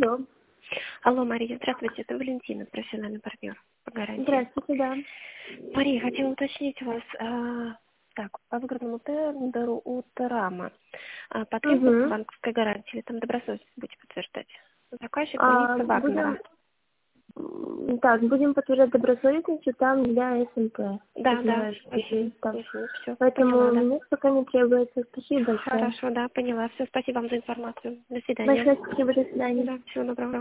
Алло. Алло, Мария, здравствуйте, это Валентина, профессиональный партнер по гарантии. Здравствуйте, да. Мария, хотела уточнить у вас, по выигранному тендеру у Терама. Потребуется банковская гарантия или там добросовестность будете подтверждать? Заказчик больница Вагнера. Будем подтверждать добросовестностью там для СНП. Да. Все, поэтому поняла, да. мне пока не требуется. Спасибо большое. Хорошо, да, поняла. Все, спасибо вам за информацию. До свидания. Большое спасибо, до свидания. Да, всего доброго.